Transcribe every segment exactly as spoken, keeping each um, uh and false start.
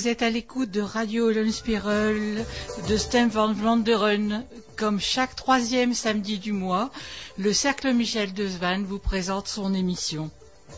vous êtes à l'écoute de Radio Eulenspiegel de Stem van Vlaanderen. Comme chaque troisième samedi du mois, le Cercle Michel de Swan vous présente son émission.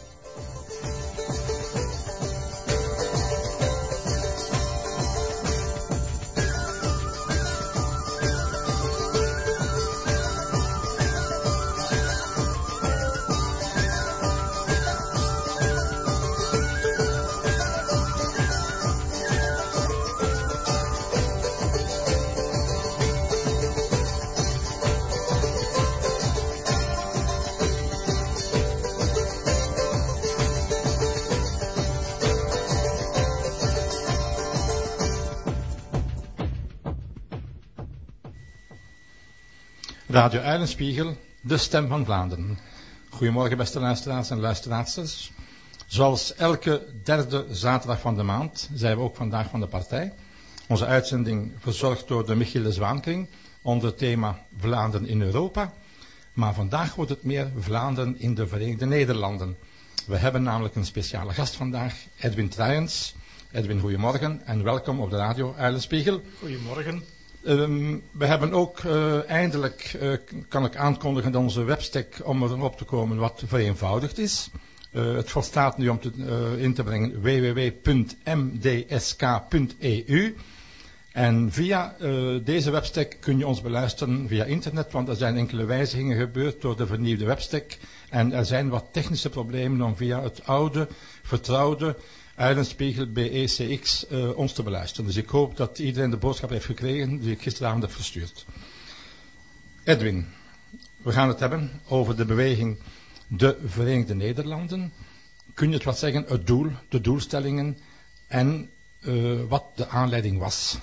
Radio Eulenspiegel, de stem van Vlaanderen. Goedemorgen beste luisteraars en luisteraarsters. Zoals elke derde zaterdag van de maand zijn we ook vandaag van de partij. Onze uitzending verzorgd door de Michiel de Zwaankring onder het thema Vlaanderen in Europa. Maar vandaag wordt het meer Vlaanderen in de Verenigde Nederlanden. We hebben namelijk een speciale gast vandaag, Edwin Truijens. Edwin, goedemorgen en welkom op de Radio Eulenspiegel. Goedemorgen. Um, we hebben ook uh, eindelijk, uh, kan ik aankondigen, dat onze webstack om erop te komen wat vereenvoudigd is. Uh, het volstaat nu om te, uh, in te brengen w w w punt m d s k punt e u. En via uh, deze webstack kun je ons beluisteren via internet, want er zijn enkele wijzigingen gebeurd door de vernieuwde webstack. En er zijn wat technische problemen om via het oude, vertrouwde Eulenspiegel B E C X uh, ons te beluisteren. Dus ik hoop dat iedereen de boodschap heeft gekregen die ik gisteravond heb verstuurd. Edwin, we gaan het hebben over de beweging De Verenigde Nederlanden. Kun je het wat zeggen, het doel, de doelstellingen en uh, wat de aanleiding was?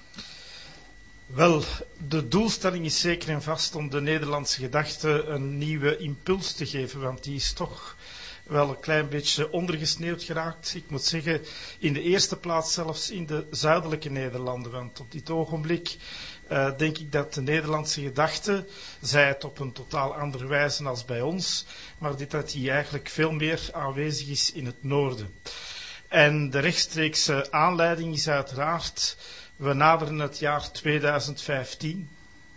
Wel, de doelstelling is zeker en vast om de Nederlandse gedachte een nieuwe impuls te geven, want die is toch wel een klein beetje ondergesneeuwd geraakt. Ik moet zeggen, in de eerste plaats zelfs in de zuidelijke Nederlanden. Want op dit ogenblik uh, denk ik dat de Nederlandse gedachte, zij het op een totaal andere wijze als bij ons, maar dit dat die eigenlijk veel meer aanwezig is in het noorden. En de rechtstreekse aanleiding is uiteraard, we naderen het jaar tweeduizend vijftien.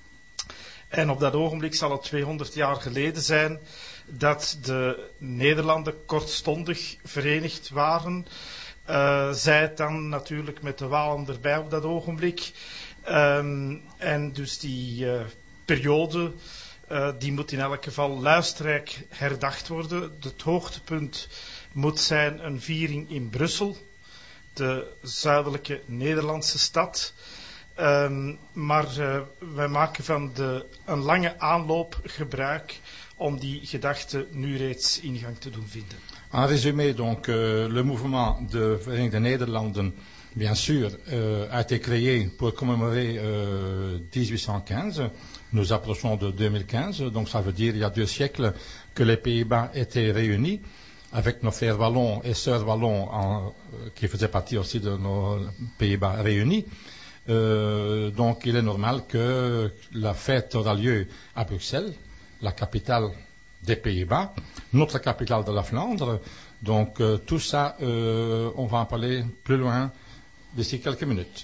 En op dat ogenblik zal het tweehonderd jaar geleden zijn dat de Nederlanden kortstondig verenigd waren. Uh, zij het dan natuurlijk met de Walen erbij op dat ogenblik. Um, en dus die uh, periode, uh, die moet in elk geval luisterrijk herdacht worden. Het hoogtepunt moet zijn een viering in Brussel, de zuidelijke Nederlandse stad. Um, maar uh, wij maken van de, een lange aanloop gebruik om die gedachte nu reeds ingang te doen vinden. En résumé, donc, euh, le mouvement de Verenigde Nederlanden, bien sûr, euh, a été créé pour commémorer euh, dix-huit cent quinze. Nous approchons de deux mille quinze, donc ça veut dire il y a deux siècles que les Pays-Bas étaient réunis, avec nos frères wallons et sœurs wallons en, qui faisaient partie aussi de nos Pays-Bas réunis. Euh, donc il est normal que la fête aura lieu à Bruxelles, la capitale des Pays-Bas, notre capitale de la Flandre. Donc euh, tout ça, euh, on va en parler plus loin d'ici quelques minutes.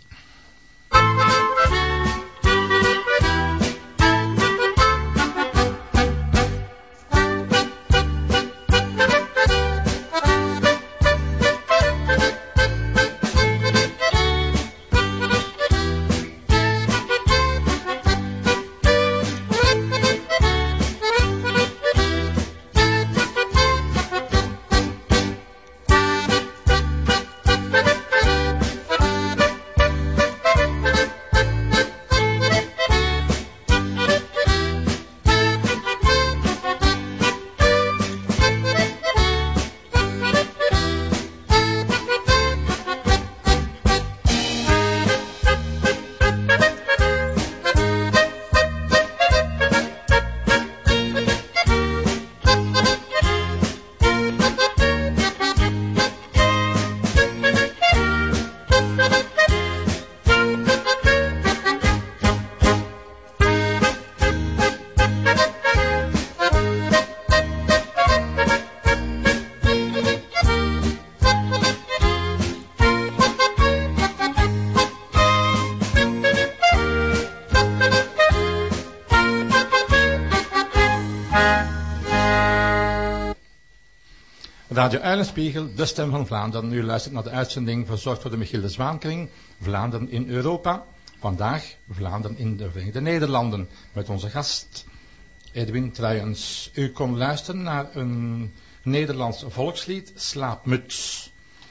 Radio Uilenspiegel, de stem van Vlaanderen. U luistert naar de uitzending verzorgd door de Michiel de Zwaankring. Vlaanderen in Europa. Vandaag Vlaanderen in de Verenigde Nederlanden. Met onze gast Edwin Truijens. U kon luisteren naar een Nederlands volkslied, Slaapmuts.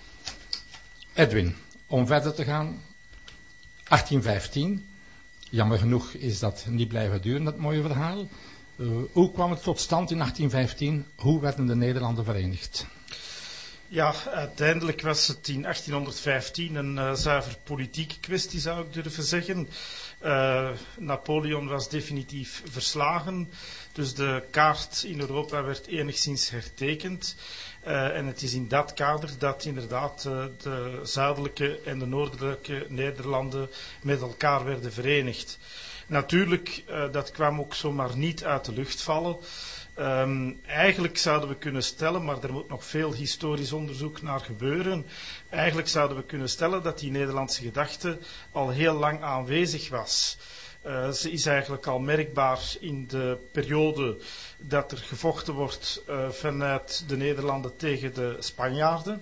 Edwin, om verder te gaan. achttien vijftien. Jammer genoeg is dat niet blijven duren, dat mooie verhaal. Uh, hoe kwam het tot stand in achttien vijftien? Hoe werden de Nederlanden verenigd? Ja, uiteindelijk was het in achttienhonderdvijftien een uh, zuiver politieke kwestie, zou ik durven zeggen. Uh, Napoleon was definitief verslagen, dus de kaart in Europa werd enigszins hertekend. Uh, en het is in dat kader dat inderdaad uh, de zuidelijke en de noordelijke Nederlanden met elkaar werden verenigd. Natuurlijk, uh, dat kwam ook zomaar niet uit de lucht vallen. Um, eigenlijk zouden we kunnen stellen, maar er moet nog veel historisch onderzoek naar gebeuren. Eigenlijk zouden we kunnen stellen dat die Nederlandse gedachte al heel lang aanwezig was. Uh, ze is eigenlijk al merkbaar in de periode dat er gevochten wordt uh, vanuit de Nederlanden tegen de Spanjaarden.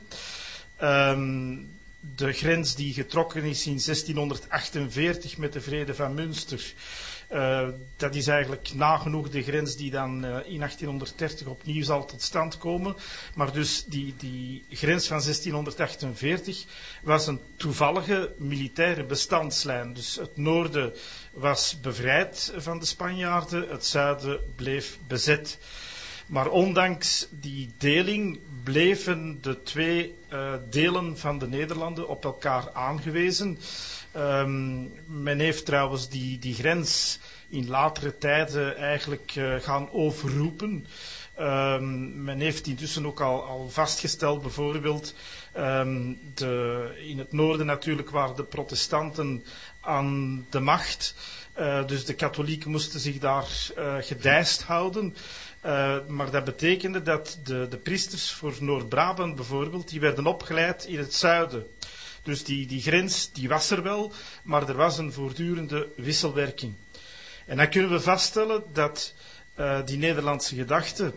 Um, de grens die getrokken is in zestienhonderdachtenveertig met de Vrede van Münster. Uh, dat is eigenlijk nagenoeg de grens die dan uh, in achttienhonderddertig opnieuw zal tot stand komen. Maar dus die, die grens van zestienhonderdachtenveertig was een toevallige militaire bestandslijn. Dus het noorden was bevrijd van de Spanjaarden, het zuiden bleef bezet. Maar ondanks die deling bleven de twee uh, delen van de Nederlanden op elkaar aangewezen. Um, men heeft trouwens die, die grens in latere tijden eigenlijk uh, gaan overroepen. Um, men heeft intussen ook al, al vastgesteld, bijvoorbeeld um, de, in het noorden natuurlijk waren de protestanten aan de macht. Uh, dus de katholieken moesten zich daar uh, gedijst houden. Uh, maar dat betekende dat de, de priesters voor Noord-Brabant bijvoorbeeld, die werden opgeleid in het zuiden. Dus die, die grens die was er wel, maar er was een voortdurende wisselwerking. En dan kunnen we vaststellen dat uh, die Nederlandse gedachte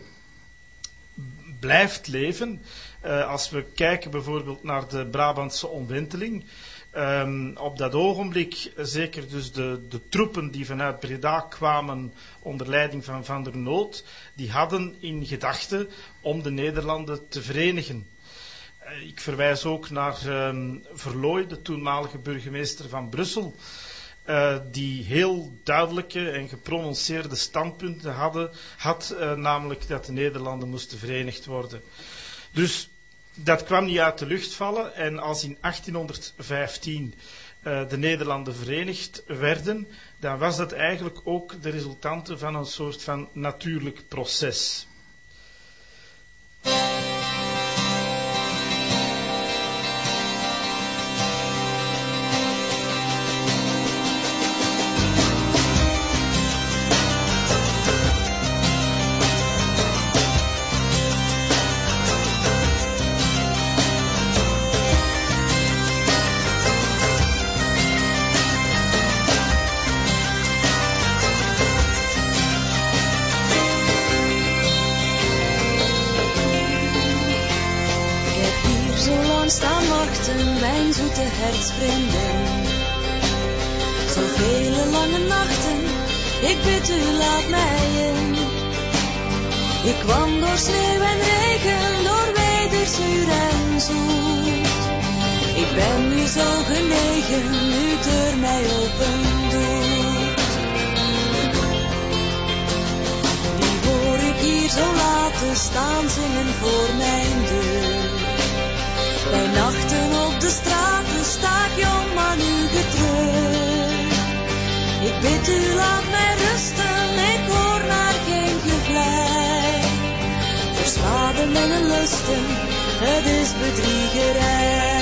blijft leven. Uh, als we kijken bijvoorbeeld naar de Brabantse omwenteling. Um, op dat ogenblik, zeker dus de, de troepen die vanuit Breda kwamen onder leiding van Van der Noot, die hadden in gedachte om de Nederlanden te verenigen. Uh, ik verwijs ook naar um, Verlooy, de toenmalige burgemeester van Brussel, uh, die heel duidelijke en geprononceerde standpunten hadden, had, uh, namelijk dat de Nederlanden moesten verenigd worden. Dus dat kwam niet uit de lucht vallen en als in achttienhonderdvijftien uh, de Nederlanden verenigd werden, dan was dat eigenlijk ook de resultante van een soort van natuurlijk proces. Hertsvrienden, zoveel lange nachten, ik bid u laat mij in. Ik kwam door sneeuw en regen, door wederzuur en zoet. Ik ben nu zo genegen, nu deur mij open doet. Die hoor ik hier zo laten staan zingen voor mijn deur. Bij nachten op de straten sta ik jong maar nu getreur. Ik bid u laat mij rusten, ik hoor naar geen gevlei. Versladen mijn lusten, het is bedriegerij.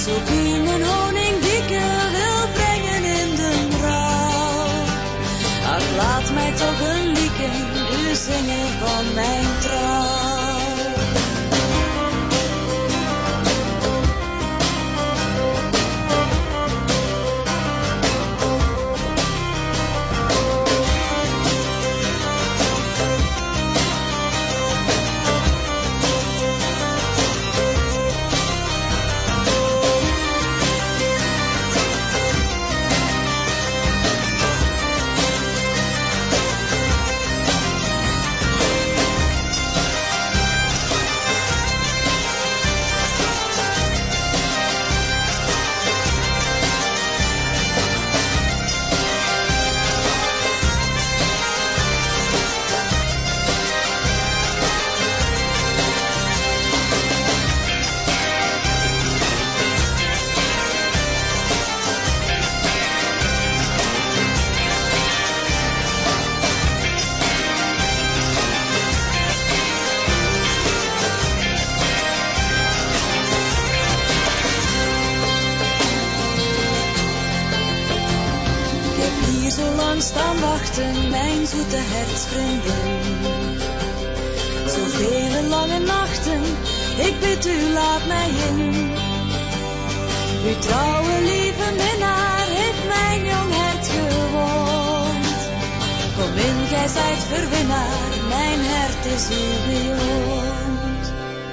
Zo ik u mijn honingdikke wil brengen in de rouw. Ach, laat mij toch een liedje u zingen van mijn trouw. Staan wachten, mijn zoete hertsvrienden. Zoveel lange nachten, ik bid u, laat mij in. Uw trouwe lieve minnaar heeft mijn jong hert gewoond. Kom in, gij zijt verwinnaar, mijn hert is u beloond.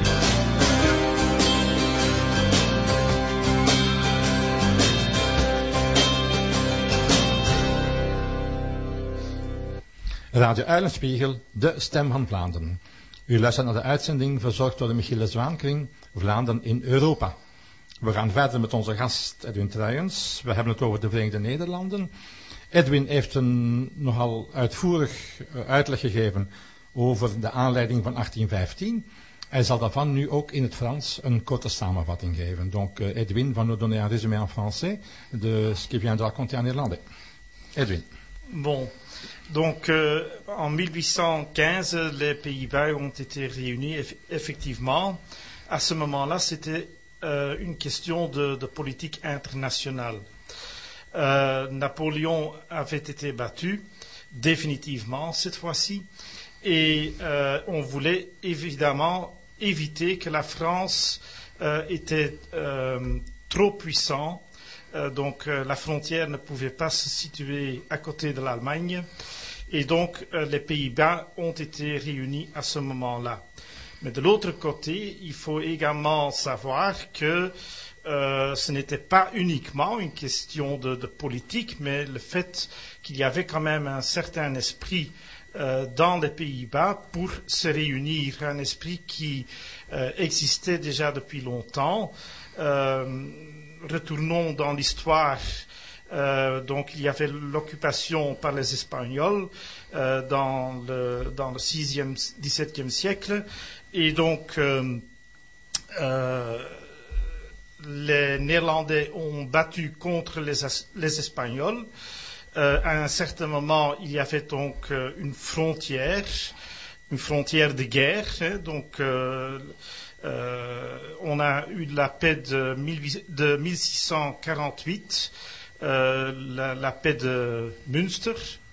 Radio Uilenspiegel, de stem van Vlaanderen. U luistert naar de uitzending verzorgd door de Michiele Zwaankring, Vlaanderen in Europa. We gaan verder met onze gast Edwin Truijens. We hebben het over de Verenigde Nederlanden. Edwin heeft een nogal uitvoerig uitleg gegeven over de aanleiding van achttien vijftien. Hij zal daarvan nu ook in het Frans een korte samenvatting geven. Donc Edwin va nous donner un résumé en français de ce qu'il vient de raconter en néerlandais. Edwin. Bon. Donc, euh, en mille huit cent quinze, les Pays-Bas ont été réunis. Eff- effectivement, à ce moment-là, c'était euh, une question de, de politique internationale. Euh, Napoléon avait été battu, définitivement cette fois-ci, et euh, on voulait évidemment éviter que la France euh, était euh, trop puissante. Euh, donc euh, la frontière ne pouvait pas se situer à côté de l'Allemagne et donc euh, les Pays-Bas ont été réunis à ce moment-là. Mais de l'autre côté, il faut également savoir que euh, ce n'était pas uniquement une question de, de politique, mais le fait qu'il y avait quand même un certain esprit euh, dans les Pays-Bas pour se réunir, un esprit qui euh, existait déjà depuis longtemps. Euh, Retournons dans l'histoire. Euh, donc, il y avait l'occupation par les Espagnols euh, dans le dans le sixième, dix-septième siècle, et donc euh, euh, les Néerlandais ont battu contre les, les Espagnols. Euh, à un certain moment, il y avait donc euh, une frontière, une frontière de guerre. Hein, donc euh, Euh, on a eu la paix de, de mille six cent quarante-huit, euh, la, la paix de Münster.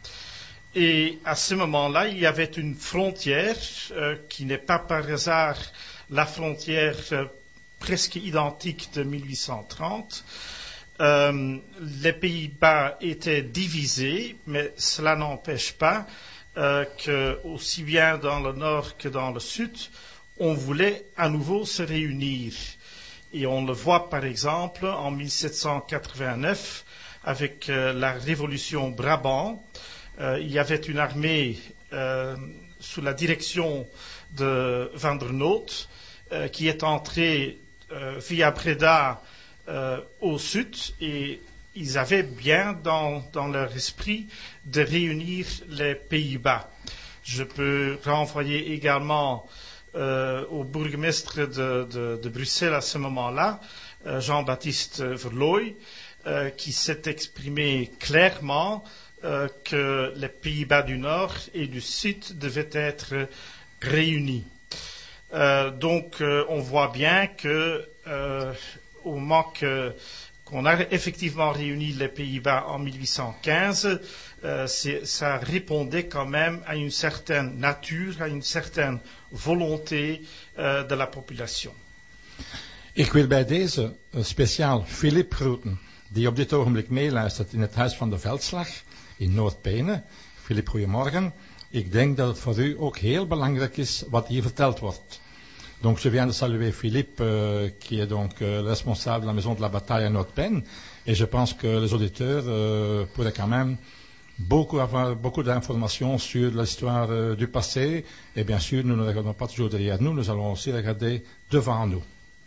Et à ce moment-là, il y avait une frontière euh, qui n'est pas par hasard la frontière euh, presque identique de mille huit cent trente. Euh, les Pays-Bas étaient divisés, mais cela n'empêche pas euh, que, aussi bien dans le nord que dans le sud, on voulait à nouveau se réunir. Et on le voit par exemple en mille sept cent quatre-vingt-neuf avec euh, la révolution Brabant. Euh, il y avait une armée euh, sous la direction de Van der Noot euh, qui est entrée euh, via Breda euh, au sud, et ils avaient bien dans, dans leur esprit de réunir les Pays-Bas. Je peux renvoyer également Euh, au bourgmestre de, de, de Bruxelles à ce moment-là, euh, Jean-Baptiste Verlooy, euh, qui s'est exprimé clairement euh, que les Pays-Bas du Nord et du Sud devaient être réunis. Euh, donc, euh, on voit bien que euh, au moment que, qu'on a effectivement réuni les Pays-Bas en mille huit cent quinze, euh, c'est, ça répondait quand même à une certaine nature, à une certaine volonté euh, de la population. Ik wil bij deze uh, speciaal Philip groeten, die op dit ogenblik meeluistert in het Huis van de Veldslag in Noord-Pene. Philip, goedemorgen. Ik denk dat het voor u ook heel belangrijk is wat hier verteld wordt. Donc je viens de saluer Philippe, euh, qui est donc euh, responsable de la Maison de la Bataille à Noord-Pene, et je pense que les auditeurs euh, pourraient quand même beaucoup avoir beaucoup d'informations sur l'histoire euh, du passé, et bien sûr nous ne regardons pas toujours derrière nous, nous allons aussi regarder devant nous.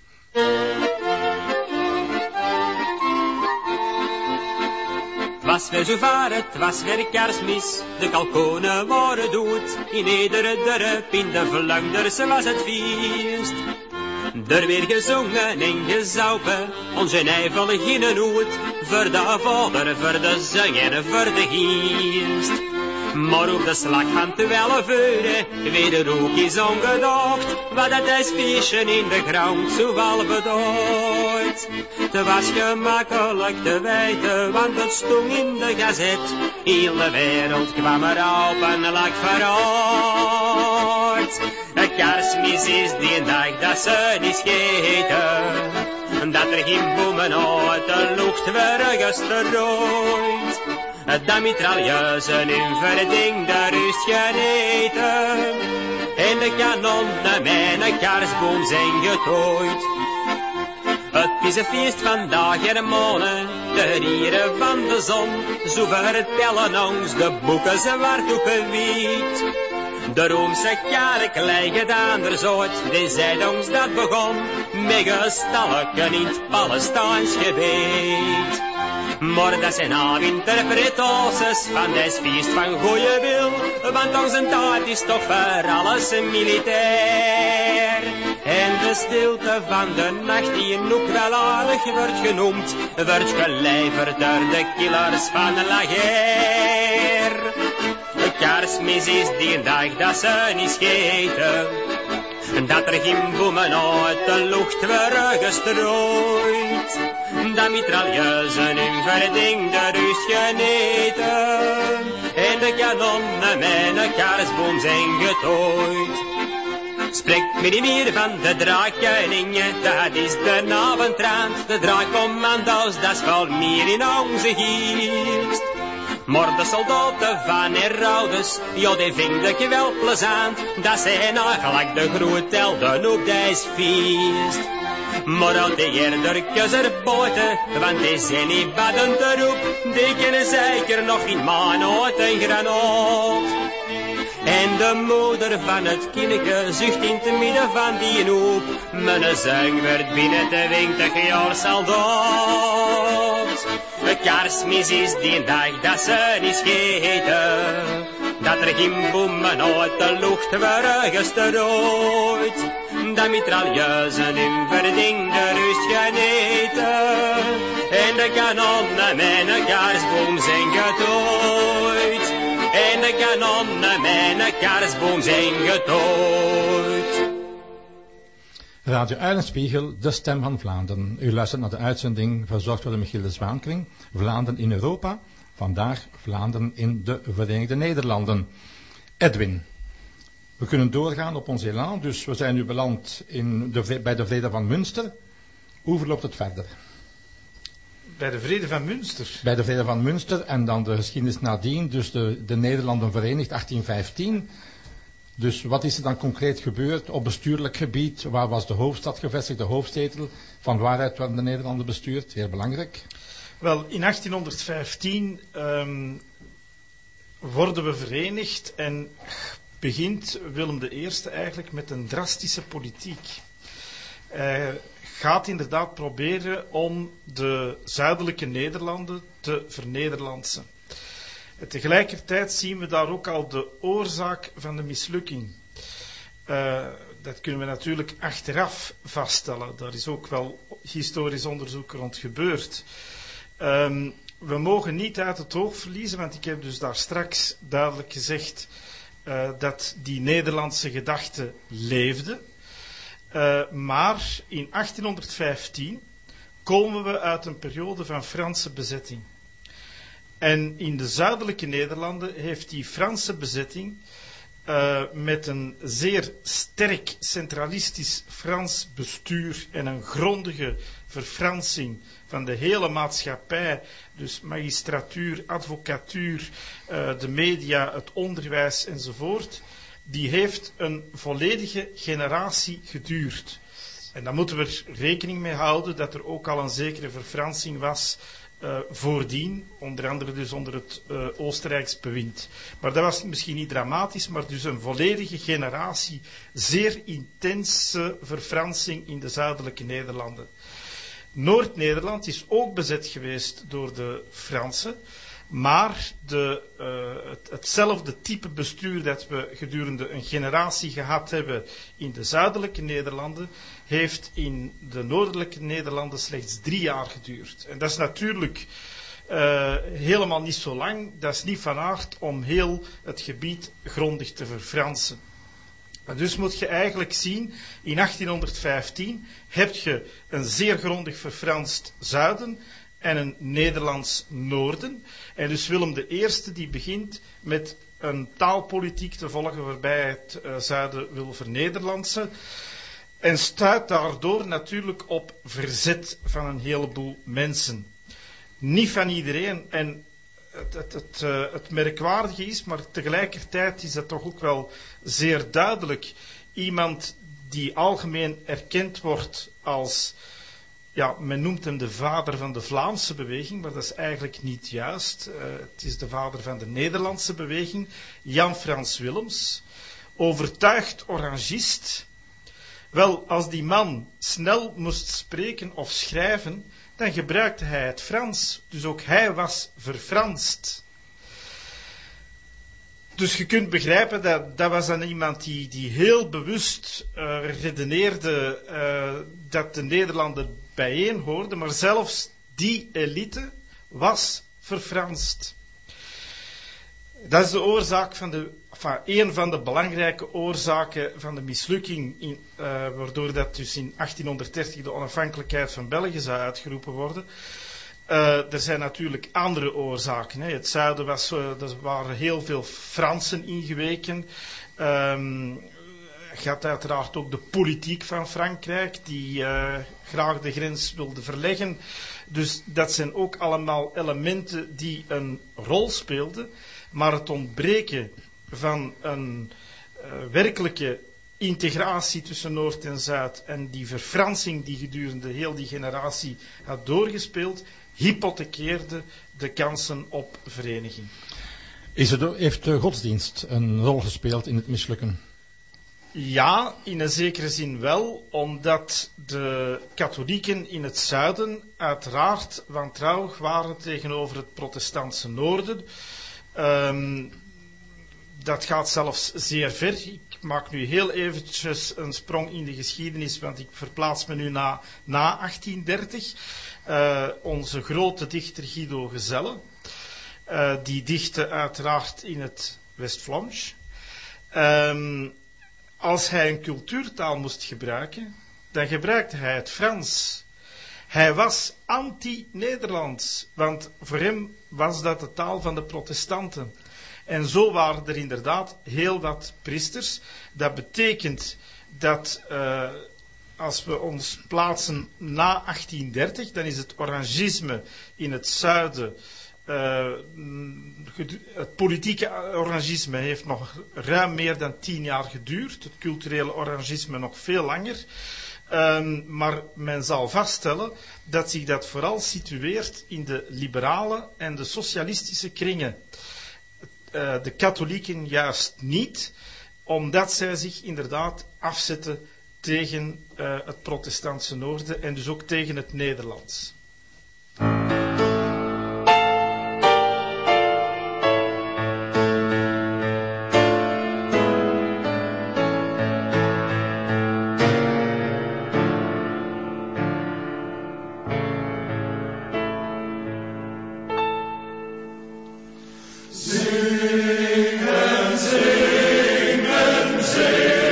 Het was weer zover, het was weer Kerstmis, de kalkonen waren dood. In iedere dorp in de Vlaanderen was het feest. Er weer gezongen en gezaupen, onze nijvel in een hoed. Voor de vader, voor de zang en voor de geest. Maar op de slag van twaalf uur, weer de rook is ongedacht. Wat het is feestje in de grond, zowel bedacht. Het was gemakkelijk te weten, want het stond in de gazet. Heel de wereld kwam erop en lag vooruit. Kerstmis is die dag dat ze niet scheten. Dat er geen bomen uit de lucht werden gestrooid. Dat mitrailleuzen in verding de rust geneten. En de kanonnen met een kerstboom zijn getooid. Het is een feest vandaag en morgen, de dieren van de zon. Zo vertellen ons de boeken zwart op wit. De Roomse kerk lijkt anders uit, die zei ons dat begon. Met gestalken in het Palestijns gebied. Maar dat zijn al interpretaties van dit feest van goeie wil. Want onze taart is toch voor alles militair. En de stilte van de nacht die ook wel aardig wordt genoemd, wordt gelijverd door de killers van Lager. Kerstmis is die dag dat ze niet scheten. Dat er geen bomen uit de lucht worden gestrooid. Dat mitrailleuzen in verding de rust geneten. En de kanonnen met een kerstboom zijn getooid. Spreekt me niet meer van de draakkoningen, dat is de avondraand. De draakcommando's, dat is wel meer in onze geest. Maar de soldaten van Herodes, ja die vind ik wel plezant. Dat zijn eigenlijk de grote helden op deze feest. Maar al die herderkes erbuiten, want die zijn niet badend erop. Die kennen zeker nog geen man uit een granaat. En de moeder van het kindje zucht in het midden van die hoop. Mijn zang werd binnen de twintig jaar soldaat. Kerstmis is die dag dat ze niet scheten. Dat er geen bomen uit de lucht worden gestrooid. Dat mitrailleuzen in verding de rust geneten. En de kanonnen met een kerstboom zijn getooid. En de kanonnen met een kerstboom zijn getooid. Radio Uilenspiegel, de stem van Vlaanderen. U luistert naar de uitzending verzorgd door de Michiel de Zwaankring. Vlaanderen in Europa. Vandaag Vlaanderen in de Verenigde Nederlanden. Edwin, we kunnen doorgaan op ons elan. Dus we zijn nu beland in de, bij de Vrede van Münster. Hoe verloopt het verder? Bij de Vrede van Münster? Bij de Vrede van Münster en dan de geschiedenis nadien. Dus de, de Nederlanden verenigd, achttien vijftien. Dus wat is er dan concreet gebeurd op bestuurlijk gebied? Waar was de hoofdstad gevestigd, de hoofdzetel? Van waaruit werden de Nederlanden bestuurd? Heel belangrijk. Wel, in achttien vijftien um, worden we verenigd en begint Willem de Eerste eigenlijk met een drastische politiek. Hij gaat inderdaad proberen om de zuidelijke Nederlanden te vernederlandsen. En tegelijkertijd zien we daar ook al de oorzaak van de mislukking. Uh, dat kunnen we natuurlijk achteraf vaststellen. Daar is ook wel historisch onderzoek rond gebeurd. Um, we mogen niet uit het oog verliezen, want ik heb dus daar straks duidelijk gezegd uh, dat die Nederlandse gedachte leefde. Uh, maar in achttien vijftien komen we uit een periode van Franse bezetting. En in de zuidelijke Nederlanden heeft die Franse bezetting uh, met een zeer sterk centralistisch Frans bestuur en een grondige verfransing van de hele maatschappij, dus magistratuur, advocatuur, uh, de media, het onderwijs enzovoort, die heeft een volledige generatie geduurd. En daar moeten we er rekening mee houden dat er ook al een zekere verfransing was uh, voordien, onder andere dus onder het uh, Oostenrijks bewind. Maar dat was misschien niet dramatisch, maar dus een volledige generatie, zeer intense verfransing in de zuidelijke Nederlanden. Noord-Nederland is ook bezet geweest door de Fransen, maar de, uh, het, hetzelfde type bestuur dat we gedurende een generatie gehad hebben in de zuidelijke Nederlanden, heeft in de noordelijke Nederlanden slechts drie jaar geduurd. En dat is natuurlijk uh, helemaal niet zo lang, dat is niet van aard om heel het gebied grondig te verfransen. Dus moet je eigenlijk zien, in achttienhonderdvijftien heb je een zeer grondig verfranst zuiden en een Nederlands noorden. En dus Willem de Eerste die begint met een taalpolitiek te volgen waarbij hij het uh, zuiden wil vernederlandsen. En stuit daardoor natuurlijk op verzet van een heleboel mensen. Niet van iedereen. En het, het, het, uh, het merkwaardige is, maar tegelijkertijd is dat toch ook wel zeer duidelijk. Iemand die algemeen erkend wordt als, ja, men noemt hem de vader van de Vlaamse beweging, maar dat is eigenlijk niet juist. Uh, het is de vader van de Nederlandse beweging, Jan Frans Willems, overtuigd orangist. Wel, als die man snel moest spreken of schrijven, dan gebruikte hij het Frans. Dus ook hij was verfranst. Dus je kunt begrijpen, dat, dat was dan iemand die, die heel bewust uh, redeneerde uh, dat de Nederlanden bijeen hoorden, maar zelfs die elite was verfranst. Dat is de oorzaak van de, enfin, een van de belangrijke oorzaken van de mislukking, in, uh, waardoor dat dus in achttienhonderddertig de onafhankelijkheid van België zou uitgeroepen worden. Uh, er zijn natuurlijk andere oorzaken. Hè. Het zuiden was, uh, er waren heel veel Fransen ingeweken. Um, je had uiteraard ook de politiek van Frankrijk, die uh, graag de grens wilde verleggen. Dus dat zijn ook allemaal elementen die een rol speelden. Maar het ontbreken van een uh, werkelijke integratie tussen Noord en Zuid en die verfransing die gedurende heel die generatie had doorgespeeld, hypothekeerde de kansen op vereniging. Is er, heeft de godsdienst een rol gespeeld in het mislukken? Ja, in een zekere zin wel, omdat de katholieken in het zuiden uiteraard wantrouwig waren tegenover het protestantse noorden. Um, dat gaat zelfs zeer ver. Ik maak nu heel eventjes een sprong in de geschiedenis, want ik verplaats me nu na, na achttiendertig. Uh, onze grote dichter Guido Gezelle, uh, die dichtte uiteraard in het West-Vlaams. Um, als hij een cultuurtaal moest gebruiken, dan gebruikte hij het Frans. Hij was anti-Nederlands, want voor hem was dat de taal van de protestanten. En zo waren er inderdaad heel wat priesters. Dat betekent dat uh, als we ons plaatsen na achttiendertig, dan is het orangisme in het zuiden, uh, het politieke orangisme heeft nog ruim meer dan tien jaar geduurd, het culturele orangisme nog veel langer. Um, maar men zal vaststellen dat zich dat vooral situeert in de liberale en de socialistische kringen. Uh, de katholieken juist niet, omdat zij zich inderdaad afzetten tegen uh, het protestantse noorden en dus ook tegen het Nederlands.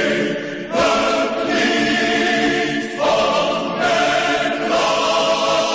Van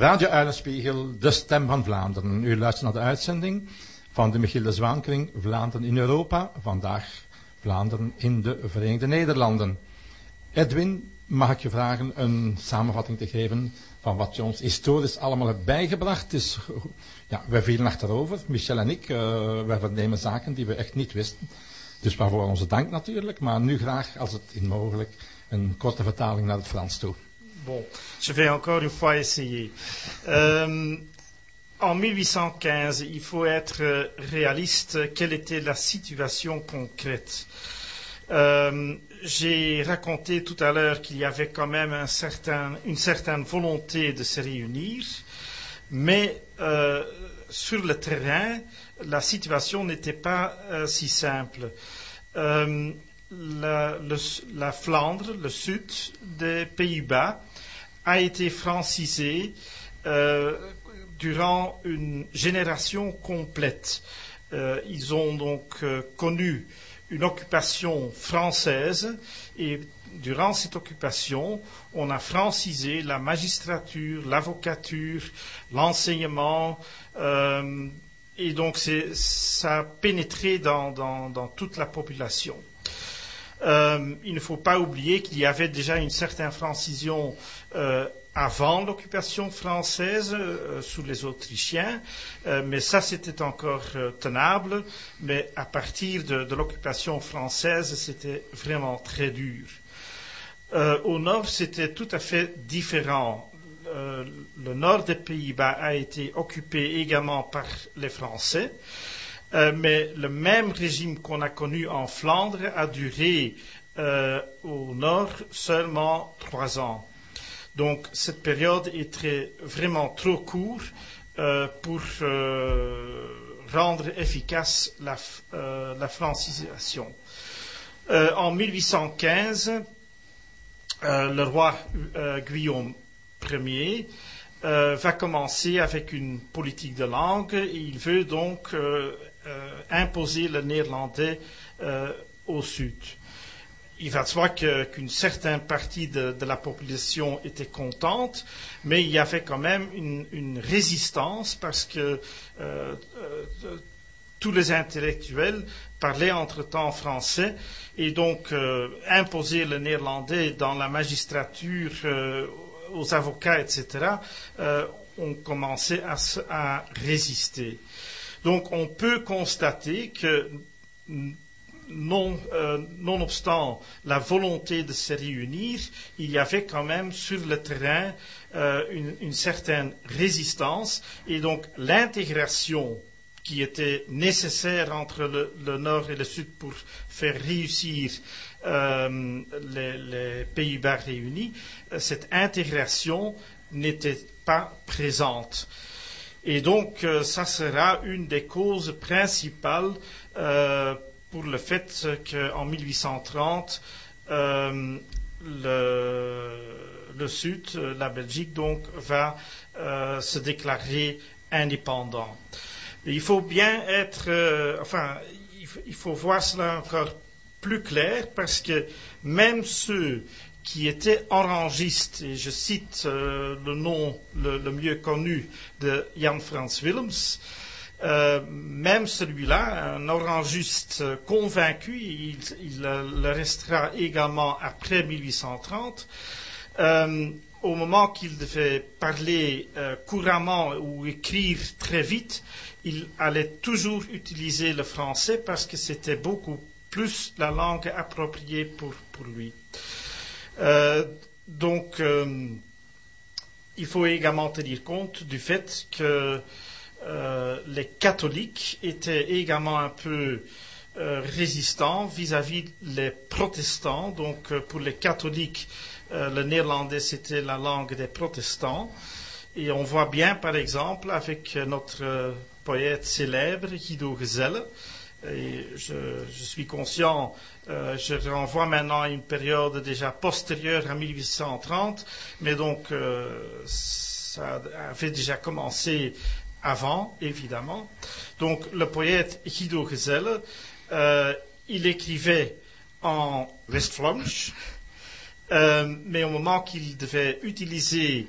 Radio Uilenspiegel, de stem van Vlaanderen. U luistert naar de uitzending van de Michiel de Zwaankring, Vlaanderen in Europa. Vandaag Vlaanderen in de Verenigde Nederlanden. Edwin, mag ik je vragen een samenvatting te geven van wat je ons historisch allemaal hebt bijgebracht? Dus, ja, wij vielen achterover, Michel en ik, uh, wij vernemen zaken die we echt niet wisten. Dus waarvoor onze dank natuurlijk, maar nu graag, als het in mogelijk, een korte vertaling naar het Frans toe. Bon, je vais encore une fois essayer. Euh, en mille huit cent quinze, il faut être réaliste. Quelle était la situation concrète? Euh, j'ai raconté tout à l'heure qu'il y avait quand même un certain, une certaine volonté de se réunir, mais euh, sur le terrain, la situation n'était pas euh, si simple. Euh, la, le, la Flandre, le sud des Pays-Bas, a été francisé euh, durant une génération complète. Euh, ils ont donc euh, connu une occupation française et durant cette occupation, on a francisé la magistrature, l'avocature, l'enseignement euh, et donc c'est, ça a pénétré dans, dans, dans toute la population. Euh, il ne faut pas oublier qu'il y avait déjà une certaine francision euh, avant l'occupation française euh, sous les Autrichiens, euh, mais ça c'était encore euh, tenable, mais à partir de, de l'occupation française c'était vraiment très dur. Euh, au nord c'était tout à fait différent. Euh, le nord des Pays-Bas a été occupé également par les Français. Euh, mais le même régime qu'on a connu en Flandre a duré euh, au nord seulement trois ans. Donc cette période est très, vraiment trop courte euh, pour euh, rendre efficace la, euh, la francisation. Euh, en mille huit cent quinze, euh, le roi euh, Guillaume Ier euh, va commencer avec une politique de langue et il veut donc euh, euh, imposer le néerlandais euh, au sud. Il va de soi que, qu'une certaine partie de, de la population était contente, mais il y avait quand même une, une résistance parce que euh, euh, tous les intellectuels parlaient entre-temps français et donc euh, imposer le néerlandais dans la magistrature, euh, aux avocats, et cetera, euh, ont commencé à, à résister. Donc on peut constater que non, euh, nonobstant la volonté de se réunir, il y avait quand même sur le terrain euh, une, une certaine résistance et donc l'intégration qui était nécessaire entre le, le nord et le sud pour faire réussir euh, les, les Pays-Bas réunis, cette intégration n'était pas présente. Et donc, euh, ça sera une des causes principales euh, pour le fait qu'en mille huit cent trente, euh, le, le Sud, la Belgique, donc, va euh, se déclarer indépendant. Mais il faut bien être, euh, enfin, il faut, il faut voir cela encore plus clair parce que même ceux qui étaient orangistes, et je cite euh, le nom le, le mieux connu de Jan Frans Willems, euh, même celui-là, un orangiste convaincu, il, il le restera également après mille huit cent trente, euh, au moment qu'il devait parler euh, couramment ou écrire très vite, il allait toujours utiliser le français parce que c'était beaucoup plus la langue appropriée pour, pour lui. Euh, donc, euh, il faut également tenir compte du fait que euh, les catholiques étaient également un peu euh, résistants vis-à-vis les protestants. Donc, euh, pour les catholiques, euh, le néerlandais c'était la langue des protestants. Et on voit bien, par exemple, avec notre euh, poète célèbre, Guido Gezelle, et je, je suis conscient, euh, je renvoie maintenant à une période déjà postérieure à mille huit cent trente, mais donc euh, ça avait déjà commencé avant, évidemment. Donc le poète Guido Gezelle, euh, il écrivait en West-Flemish, euh, mais au moment qu'il devait utiliser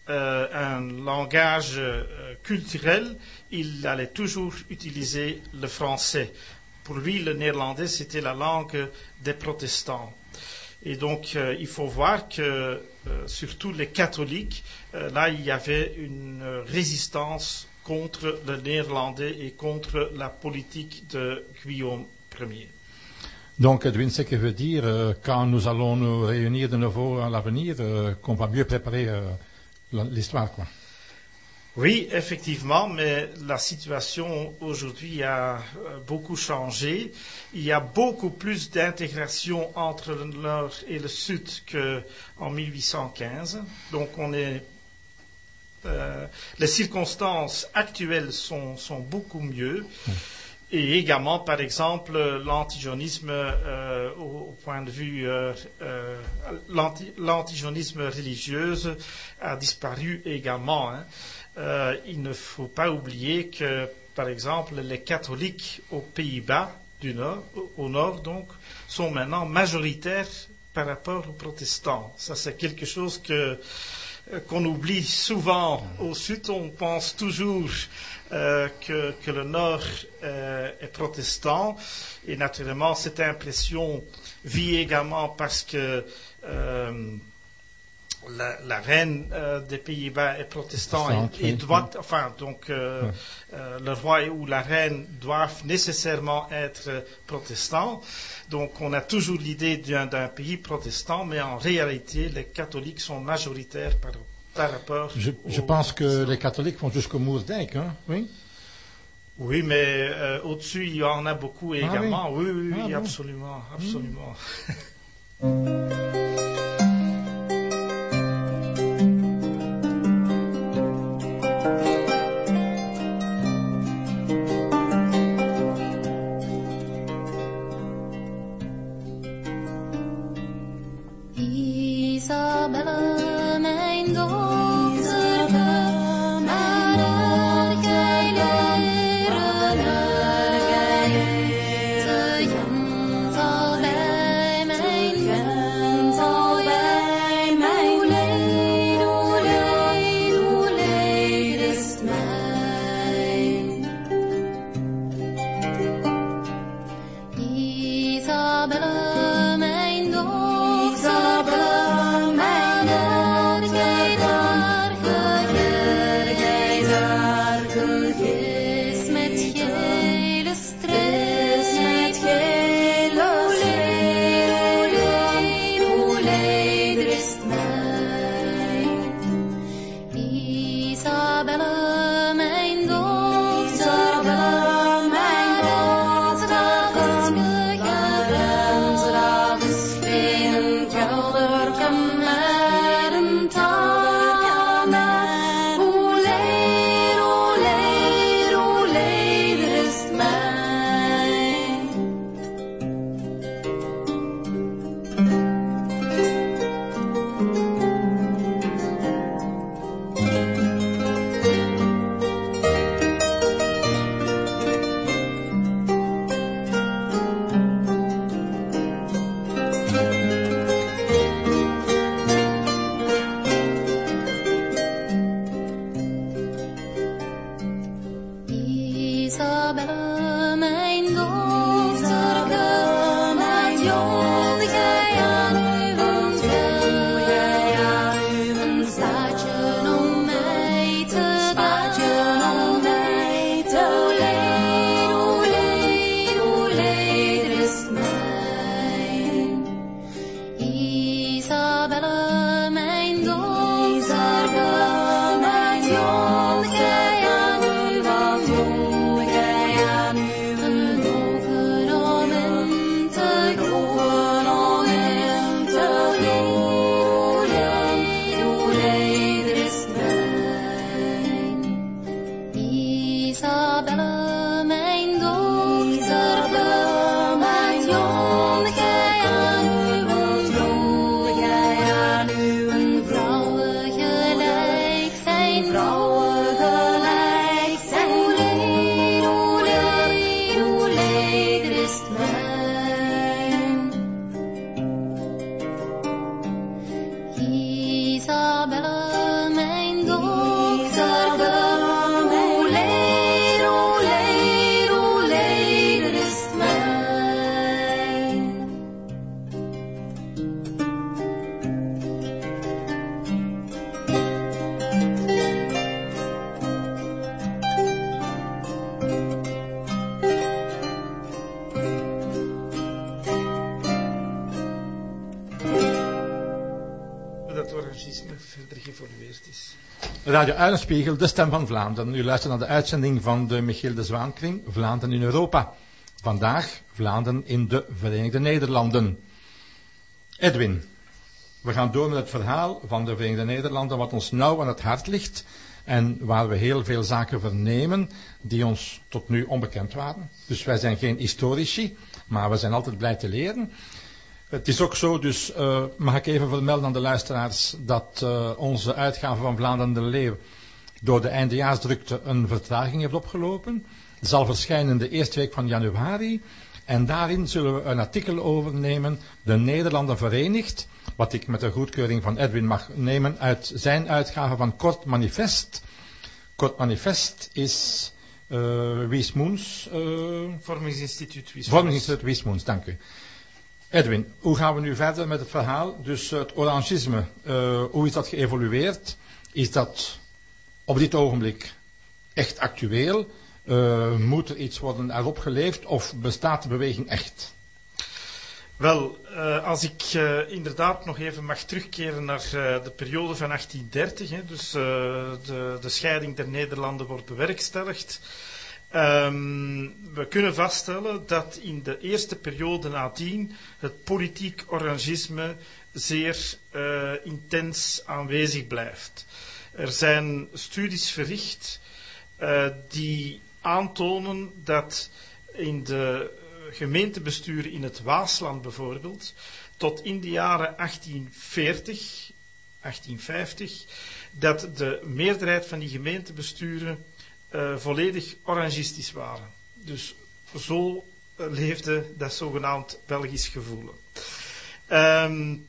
euh, un langage euh, culturel, il allait toujours utiliser le français. Pour lui, le néerlandais, c'était la langue des protestants. Et donc, euh, il faut voir que, euh, surtout les catholiques, euh, là, il y avait une euh, résistance contre le néerlandais et contre la politique de Guillaume Ier. Donc, Edwin, ce qui veut dire, euh, quand nous allons nous réunir de nouveau à l'avenir, euh, qu'on va mieux préparer euh, l'histoire, quoi. Oui, effectivement, mais la situation aujourd'hui a beaucoup changé. Il y a beaucoup plus d'intégration entre le nord et le sud qu'en mille huit cent quinze. Donc, on est, euh, les circonstances actuelles sont, sont beaucoup mieux. Et également, par exemple, l'antijaunisme, euh, au, au point de vue, euh, euh, l'anti, l'antijaunisme religieuse a disparu également. Hein. Euh, il ne faut pas oublier que, par exemple, les catholiques aux Pays-Bas du Nord, au Nord donc, sont maintenant majoritaires par rapport aux protestants. Ça, c'est quelque chose que qu'on oublie souvent au Sud. On pense toujours euh, que, que le Nord euh, est protestant. Et naturellement, cette impression vit également parce que euh, la, la reine euh, des Pays-Bas est protestant et, et doit, enfin, donc euh, ouais. euh, le roi ou la reine doivent nécessairement être euh, protestants. Donc, on a toujours l'idée d'un, d'un pays protestant, mais en réalité, les catholiques sont majoritaires par, par rapport. Je, je pense que les catholiques vont jusqu'au Moerdijk, hein, oui. Oui, mais euh, au-dessus, il y en a beaucoup également. Ah, oui, oui, oui, ah, oui bon. absolument, absolument. Mm. dat orangisme verder geëvolueerd is. Radio Uilenspiegel, de stem van Vlaanderen. U luistert naar de uitzending van de Michiel de Zwaankring, Vlaanderen in Europa. Vandaag Vlaanderen in de Verenigde Nederlanden. Edwin, we gaan door met het verhaal van de Verenigde Nederlanden, wat ons nauw aan het hart ligt en waar we heel veel zaken vernemen die ons tot nu onbekend waren. Dus wij zijn geen historici, maar we zijn altijd blij te leren. Het is ook zo, dus uh, mag ik even vermelden aan de luisteraars, dat uh, onze uitgave van Vlaanderen de Leeuw door de eindejaarsdrukte een vertraging heeft opgelopen. Het zal verschijnen de eerste week van januari. En daarin zullen we een artikel overnemen, de Nederlanden Verenigd, wat ik met de goedkeuring van Edwin mag nemen uit zijn uitgave van Kort Manifest. Kort Manifest is uh, Wiesmoens. Uh, Vormingsinstituut Wiesmoens. Vormingsinstituut Wiesmoens, dank u. Edwin, hoe gaan we nu verder met het verhaal? Dus het orangisme, uh, hoe is dat geëvolueerd? Is dat op dit ogenblik echt actueel? Uh, moet er iets worden erop geleefd of bestaat de beweging echt? Wel, uh, als ik uh, inderdaad nog even mag terugkeren naar uh, de periode van achttien dertig, hè, dus uh, de, de scheiding der Nederlanden wordt bewerkstelligd. Um, we kunnen vaststellen dat in de eerste periode nadien het politiek orangisme zeer uh, intens aanwezig blijft. Er zijn studies verricht uh, die aantonen dat in de gemeentebesturen in het Waasland bijvoorbeeld tot in de jaren achttien veertig, achttien vijftig, dat de meerderheid van die gemeentebesturen uh, volledig orangistisch waren. Dus zo uh, leefde dat zogenaamd Belgisch gevoelen. Um,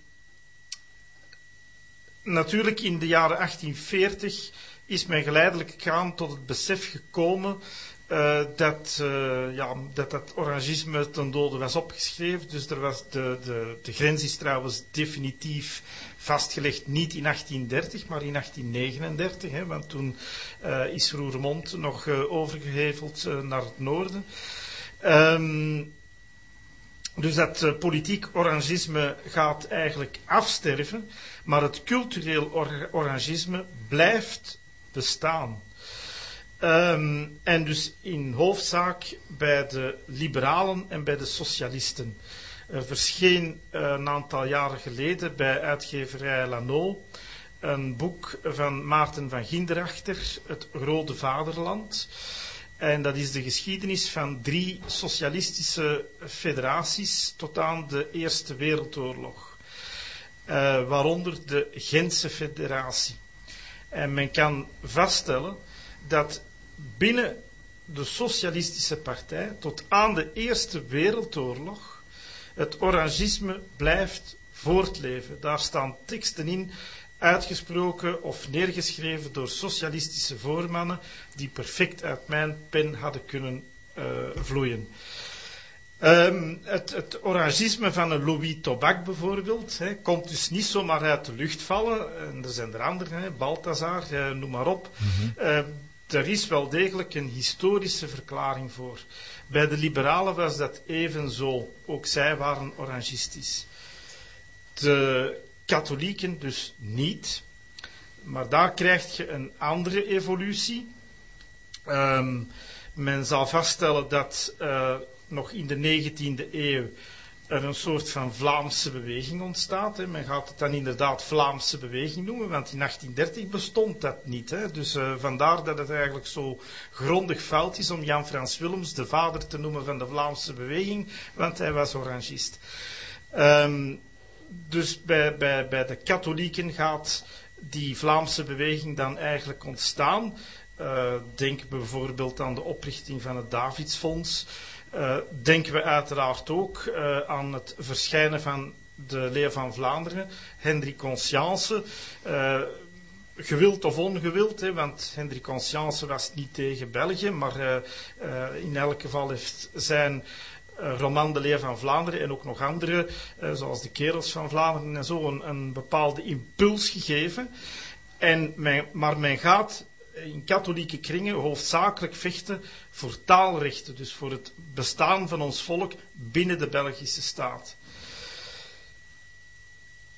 natuurlijk in de jaren achttien veertig is men geleidelijk gaan tot het besef gekomen uh, dat, uh, ja, dat dat orangisme ten dode was opgeschreven. Dus er was de, de, de grens is trouwens definitief vastgelegd, niet in achttien dertig, maar in achttien negenendertig. Hè, want toen uh, is Roermond nog uh, overgeheveld uh, naar het noorden. Um, Dus dat uh, politiek orangisme gaat eigenlijk afsterven, maar het cultureel or- orangisme blijft bestaan. Um, en dus in hoofdzaak bij de liberalen en bij de socialisten. Er verscheen uh, een aantal jaren geleden bij uitgeverij Lano een boek van Maarten van Ginderachter, Het Rode Vaderland. En dat is de geschiedenis van drie socialistische federaties tot aan de Eerste Wereldoorlog. Uh, waaronder de Gentse Federatie. En men kan vaststellen dat binnen de Socialistische Partij tot aan de Eerste Wereldoorlog het orangisme blijft voortleven. Daar staan teksten in, uitgesproken of neergeschreven door socialistische voormannen die perfect uit mijn pen hadden kunnen uh, vloeien. Um, het, het orangisme van een Louis Tobac bijvoorbeeld hè, komt dus niet zomaar uit de lucht vallen. En er zijn er anderen, hè, Balthazar, uh, noem maar op. Mm-hmm. Uh, er is wel degelijk een historische verklaring voor. Bij de liberalen was dat evenzo. Ook zij waren orangistisch. De katholieken dus niet. Maar daar krijg je een andere evolutie. Um, men zal vaststellen dat uh, nog in de negentiende eeuw er een soort van Vlaamse beweging ontstaat. Hè. Men gaat het dan inderdaad Vlaamse beweging noemen, want in achttien dertig bestond dat niet. Hè. Dus uh, vandaar dat het eigenlijk zo grondig fout is om Jan Frans Willems de vader te noemen van de Vlaamse beweging, want hij was orangist. Um, dus bij, bij, bij de katholieken gaat die Vlaamse beweging dan eigenlijk ontstaan. Uh, denk bijvoorbeeld aan de oprichting van het Davidsfonds. Uh, denken we uiteraard ook uh, aan het verschijnen van de Leeuw van Vlaanderen, Hendrik Conscience, uh, gewild of ongewild, hè, want Hendrik Conscience was niet tegen België, maar uh, uh, in elk geval heeft zijn uh, roman De Leeuw van Vlaanderen en ook nog andere, uh, zoals De Kerels van Vlaanderen en zo, een, een bepaalde impuls gegeven. En men, maar men gaat in katholieke kringen hoofdzakelijk vechten voor taalrechten, dus voor het bestaan van ons volk binnen de Belgische staat.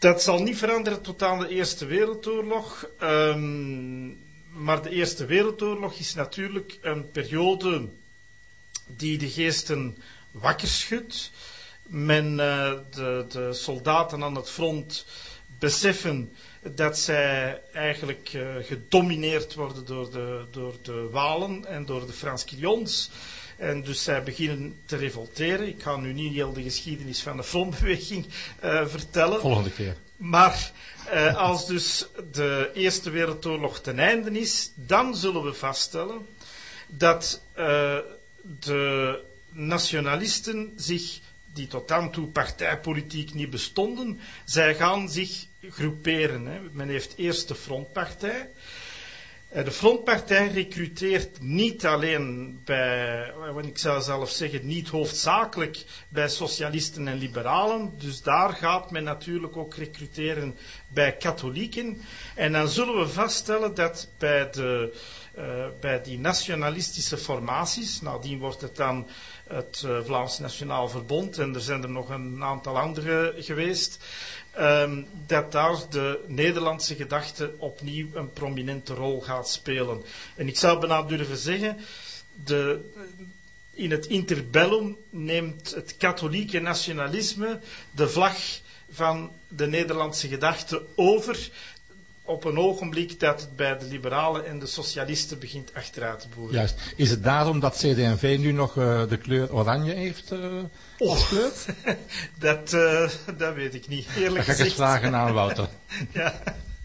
Dat zal niet veranderen tot aan de Eerste Wereldoorlog. Um, maar de Eerste Wereldoorlog is natuurlijk een periode die de geesten wakker schudt. Men, uh, de, de soldaten aan het front beseffen dat zij eigenlijk uh, gedomineerd worden door de, door de Walen en door de Franskirions. En dus zij beginnen te revolteren. Ik ga nu niet heel de geschiedenis van de frontbeweging uh, vertellen. Volgende keer. Maar uh, als dus de Eerste Wereldoorlog ten einde is, dan zullen we vaststellen dat uh, de nationalisten zich, die tot dan toe partijpolitiek niet bestonden, zij gaan zich groeperen. Hè. Men heeft eerst de Frontpartij. De Frontpartij recruteert niet alleen bij, ik zou zelf zeggen, niet hoofdzakelijk bij socialisten en liberalen. Dus daar gaat men natuurlijk ook recruteren bij katholieken. En dan zullen we vaststellen dat bij, de, uh, bij die nationalistische formaties, nadien wordt het dan het uh, Vlaams Nationaal Verbond en er zijn er nog een aantal andere geweest, Um, dat daar de Nederlandse gedachte opnieuw een prominente rol gaat spelen. En ik zou bijna durven zeggen, de, in het interbellum neemt het katholieke nationalisme de vlag van de Nederlandse gedachte over, op een ogenblik dat het bij de liberalen en de socialisten begint achteruit te boeren. Juist. Is het daarom dat C D en V nu nog uh, de kleur oranje heeft uh, oh, als kleur? dat, uh, dat weet ik niet, eerlijk gezegd. Dan ga ik eens vragen aan Wouter. Ja.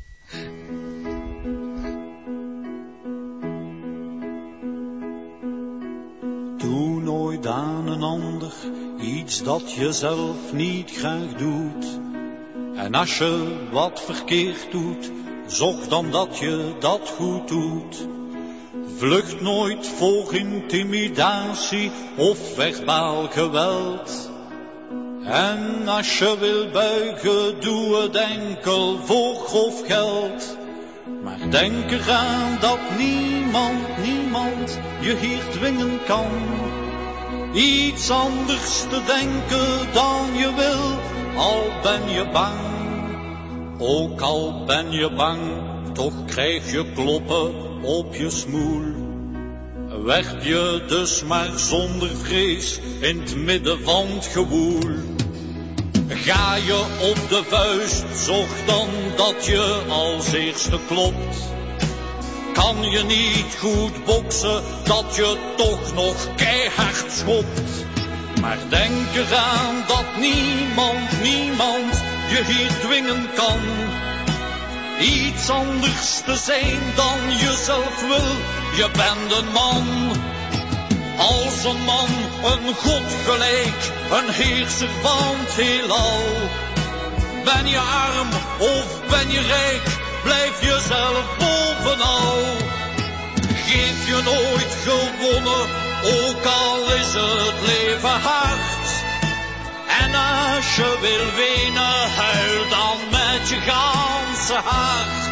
Doe nooit aan een ander iets dat je zelf niet graag doet. En als je wat verkeerd doet, zorg dan dat je dat goed doet. Vlucht nooit voor intimidatie of verbaal geweld. En als je wil buigen, doe het enkel voor grof geld. Maar denk eraan dat niemand, niemand je hier dwingen kan. Iets anders te denken dan je wil, al ben je bang. Ook al ben je bang, toch krijg je kloppen op je smoel. Werp je dus maar zonder vrees in het midden van het gewoel. Ga je op de vuist, zorg dan dat je als eerste klopt. Kan je niet goed boksen, dat je toch nog keihard schopt. Maar denk eraan dat niemand, niemand je hier dwingen kan. Iets anders te zijn dan jezelf wil, je bent een man. Als een man, een god gelijk, een heerser van het heelal. Ben je arm of ben je rijk, blijf jezelf bovenal. Geef je nooit gewonnen, ook al is het leven hard. En als je wil wenen, huil dan met je ganse hart.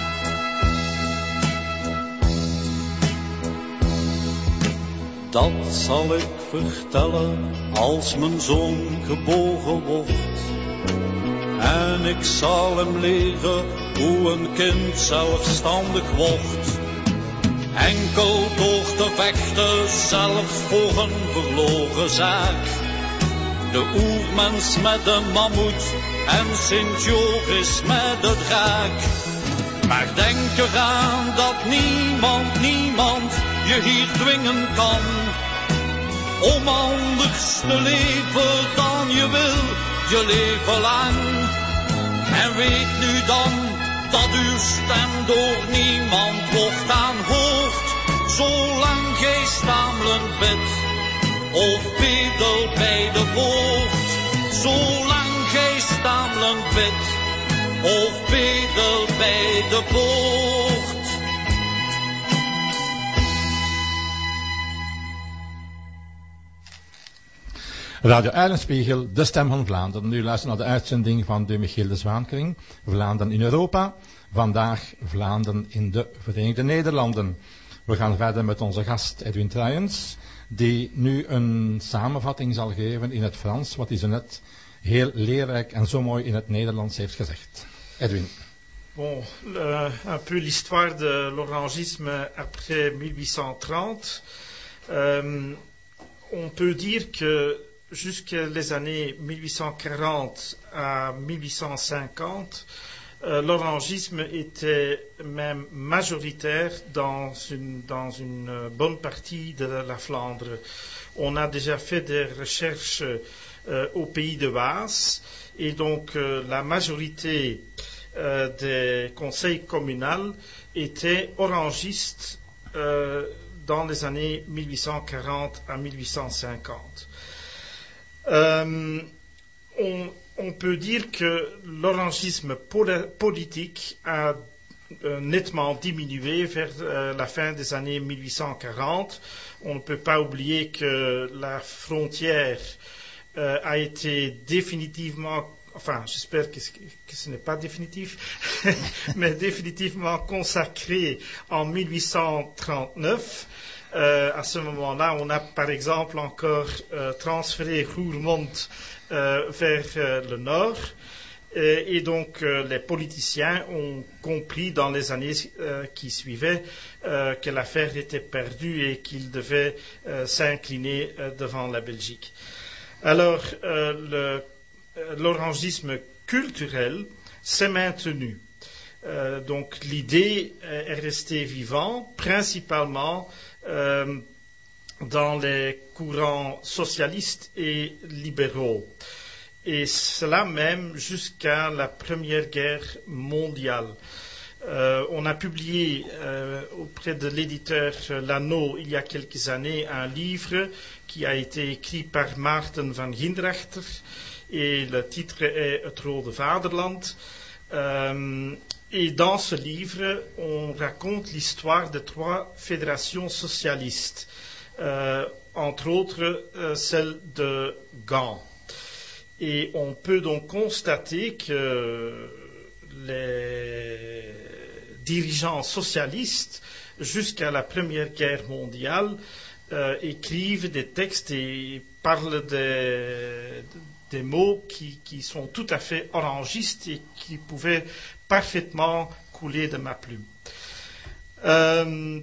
Dat zal ik vertellen als mijn zoon geboren wordt. En ik zal hem leren hoe een kind zelfstandig wordt. Enkel door te vechten, zelfs voor een verloren zaak. De oermens met de mammoet en Sint-Joris met de draak. Maar denk eraan dat niemand, niemand je hier dwingen kan. Om anders te leven dan je wil, je leven lang. En weet nu dan dat uw stem door niemand wordt aanhoord. Zolang gij stamelend bidt of bedel bij de woord. Zolang gij stamelend bidt of bedel bij de woord. Radio Uilenspiegel, de stem van Vlaanderen. U luistert naar de uitzending van de Michiel de Zwaankring. Vlaanderen in Europa. Vandaag Vlaanderen in de Verenigde Nederlanden. We gaan verder met onze gast Edwin Truijens, die nu een samenvatting zal geven in het Frans, wat hij zo net heel leerrijk en zo mooi in het Nederlands heeft gezegd. Edwin. Bon, le, un peu l'histoire de l'orangisme après mille huit cent trente. Euh, on peut dire que jusqu'à les années mille huit cent quarante à mille huit cent cinquante, euh, l'orangisme était même majoritaire dans une, dans une bonne partie de la Flandre. On a déjà fait des recherches euh, au pays de Waas et donc euh, la majorité euh, des conseils communaux étaient orangistes euh, dans les années mille huit cent quarante à mille huit cent cinquante. Euh, on, on peut dire que l'orangisme pol- politique a euh, nettement diminué vers euh, la fin des années mille huit cent quarante. On ne peut pas oublier que la frontière euh, a été définitivement, enfin j'espère que, que ce n'est pas définitif, mais définitivement consacrée en mille huit cent trente-neuf. Euh, à ce moment-là, on a par exemple encore euh, transféré Roermond euh, vers euh, le nord. Et, et donc euh, les politiciens ont compris dans les années euh, qui suivaient euh, que l'affaire était perdue et qu'ils devaient euh, s'incliner euh, devant la Belgique. Alors euh, le, l'orangisme culturel s'est maintenu. Euh, donc l'idée euh, est restée vivante, principalement euh, dans les courants socialistes et libéraux. Et cela même jusqu'à la Première Guerre mondiale. Euh, on a publié euh, auprès de l'éditeur Lano il y a quelques années un livre qui a été écrit par Maarten van Gindrachter et le titre est Het Rode Vaderland. Euh, et dans ce livre, on raconte l'histoire de trois fédérations socialistes, euh, entre autres euh, celle de Gand. Et on peut donc constater que les dirigeants socialistes, jusqu'à la Première Guerre mondiale, euh, écrivent des textes et parlent des, des mots qui, qui sont tout à fait orangistes et qui pouvaient parfaitement couler de ma plume. Euh,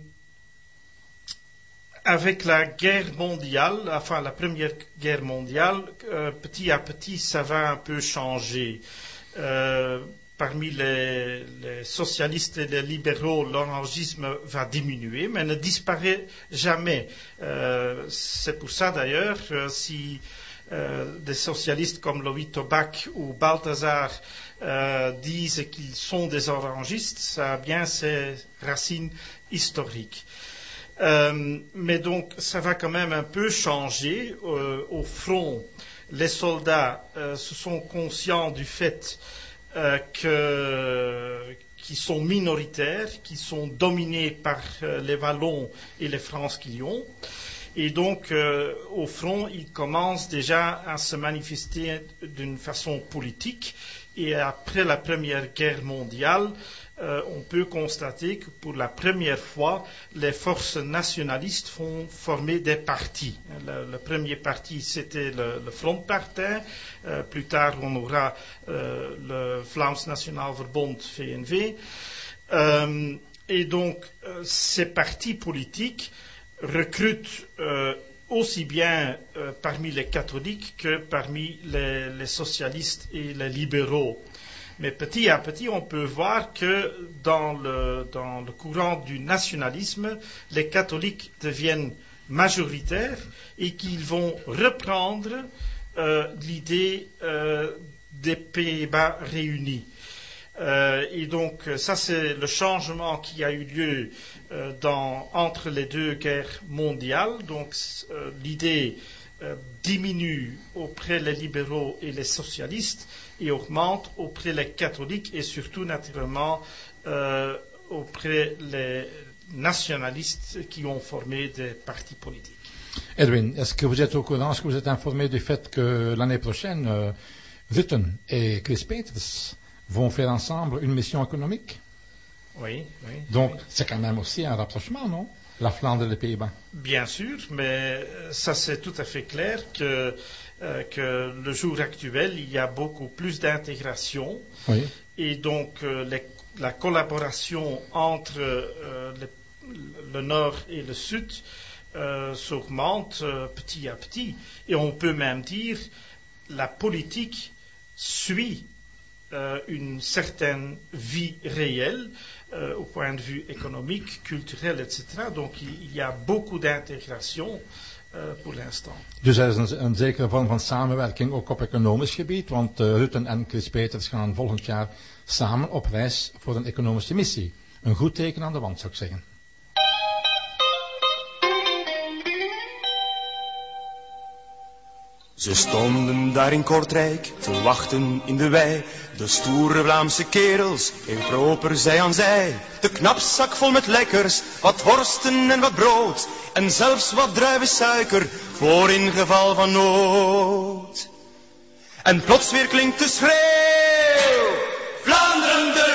Avec la guerre mondiale, enfin la première guerre mondiale, euh, petit à petit, ça va un peu changer. Euh, parmi les, les socialistes et les libéraux, l'orangisme va diminuer, mais ne disparaît jamais. Euh, c'est pour ça d'ailleurs, euh, si euh, des socialistes comme Louis Tobak ou Balthazar euh, disent qu'ils sont des orangistes, ça a bien ses racines historiques. Euh, mais donc, ça va quand même un peu changer. Euh, au front, les soldats euh, se sont conscients du fait euh, que, qu'ils sont minoritaires, qu'ils sont dominés par euh, les Wallons et les Franskilions. Et donc, euh, au front, ils commencent déjà à se manifester d'une façon politique. Et après la Première Guerre mondiale, Euh, on peut constater que pour la première fois, les forces nationalistes font former des partis. Le, le premier parti, c'était le, le Front Partij. Euh, plus tard, on aura euh, le Vlaams Nationaal Verbond, V N V. Euh, et donc, euh, ces partis politiques recrutent euh, aussi bien euh, parmi les catholiques que parmi les, les socialistes et les libéraux. Mais petit à petit, on peut voir que dans le, dans le courant du nationalisme, les catholiques deviennent majoritaires et qu'ils vont reprendre euh, l'idée euh, des Pays-Bas réunis. Euh, et donc, ça, c'est le changement qui a eu lieu euh, dans, entre les deux guerres mondiales. Donc, euh, l'idée euh, diminue auprès des libéraux et les socialistes et augmente auprès des catholiques et surtout naturellement euh, auprès des nationalistes qui ont formé des partis politiques. Edwin, est-ce que vous êtes au courant, est-ce que vous êtes informé du fait que l'année prochaine, euh, Rutten et Chris Peters vont faire ensemble une mission économique? Oui, oui. Donc, oui. c'est quand même aussi un rapprochement, non? la Flandre et les Pays-Bas. Bien sûr, mais ça c'est tout à fait clair que, euh, que le jour actuel, il y a beaucoup plus d'intégration. Oui. Et donc euh, les, la collaboration entre euh, le, le Nord et le Sud euh, s'augmente euh, petit à petit. Et on peut même dire la politique suit euh, une certaine vie réelle euh, au point de vue économique, culturel, et cetera. Donc il, il y a beaucoup d'intégration uh, pour l'instant. Dus er is een, een zekere vorm van samenwerking ook op economisch gebied, want uh, Rutte en Chris Peters gaan volgend jaar samen op reis voor een economische missie. Een goed teken aan de wand, zou ik zeggen. Ze stonden daar in Kortrijk te wachten in de wei. De stoere Vlaamse kerels, heel proper zij aan zij. De knapzak vol met lekkers, wat worsten en wat brood. En zelfs wat druivensuiker, voor in geval van nood. En plots weer klinkt de schreeuw, Vlaanderen de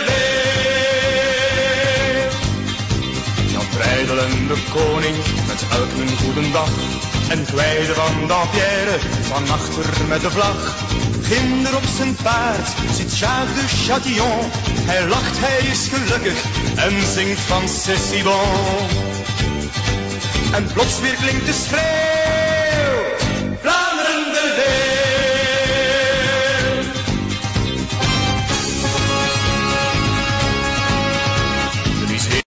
leeuw. Jan Breidel en de koning, met elk een goedendag. En Gwijde van Dampierre, van achter met de vlag. Ginder op zijn paard, zit Jacques de Chatillon. Hij lacht, hij is gelukkig, en zingt van C'est si bon. En plots weer klinkt de schreeuw,